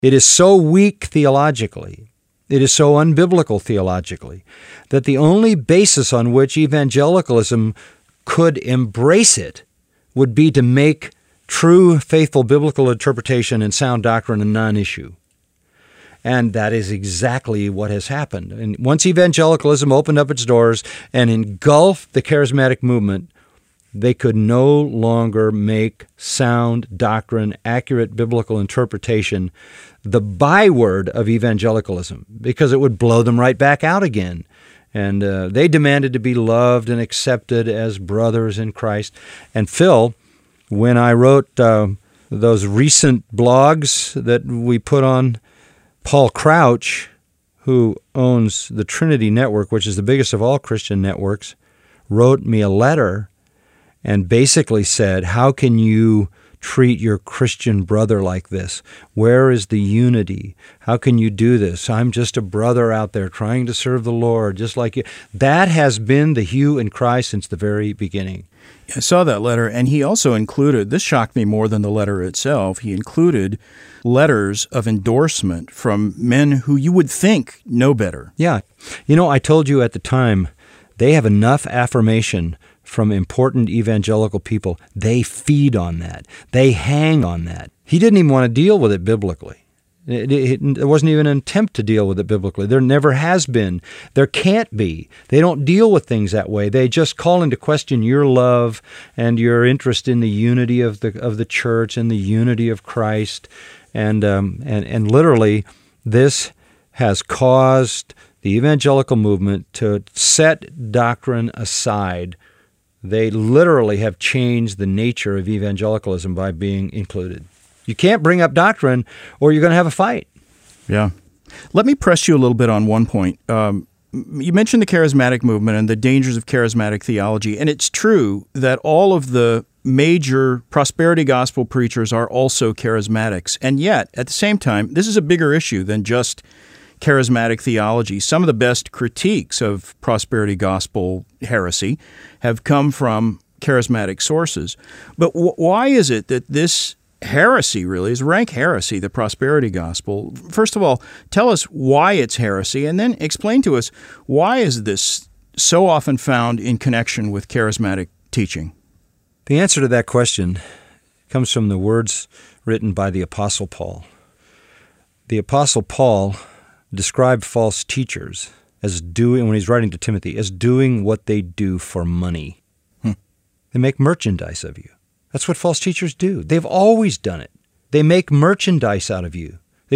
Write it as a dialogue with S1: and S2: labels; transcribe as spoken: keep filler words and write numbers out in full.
S1: It is so weak theologically, it is so unbiblical theologically, that the only basis on which evangelicalism could embrace it would be to make true, faithful biblical interpretation and sound doctrine a non-issue. And that is exactly what has happened. And once evangelicalism opened up its doors and engulfed the charismatic movement, they could no longer make sound doctrine, accurate biblical interpretation the byword of evangelicalism, because it would blow them right back out again. And uh, they demanded to be loved and accepted as brothers in Christ. And Phil, when I wrote uh, those recent blogs that we put on, Paul Crouch, who owns the Trinity Network, which is the biggest of all Christian networks, wrote me a letter and basically said, how can you treat your Christian brother like this? Where is the unity? How can you do this? I'm just a brother out there trying to serve the Lord, just like you. That has been the hue and cry since the very beginning.
S2: I saw that letter, and he also included, this shocked me more than the letter itself, he included letters of endorsement from men who you would think know better.
S1: Yeah. You know, I told you at the time, they have enough affirmation from important evangelical people. They feed on that. They hang on that. He didn't even want to deal with it biblically. It, it, it wasn't even an attempt to deal with it biblically. There never has been. There can't be. They don't deal with things that way. They just call into question your love and your interest in the unity of the of the church and the unity of Christ. And um, and and literally, this has caused the evangelical movement to set doctrine aside. They literally have changed the nature of evangelicalism by being included. You can't bring up doctrine or you're going to have a fight.
S2: Yeah. Let me press you a little bit on one point. Um, you mentioned the charismatic movement and the dangers of charismatic theology, and it's true that all of the major prosperity gospel preachers are also charismatics. And yet, at the same time, this is a bigger issue than just charismatic theology. Some of the best critiques of prosperity gospel heresy have come from charismatic sources. But w- why is it that this heresy really is rank heresy, the prosperity gospel? First of all, tell us why it's heresy, and then explain to us why is this so often found in connection with charismatic teaching?
S1: The answer to that question comes from the words written by the Apostle Paul. The Apostle Paul described false teachers as doing, when he's writing to Timothy, as doing what they do for money. Hmm. They make merchandise of you. That's what false teachers do. They've always done it. They make merchandise out of you.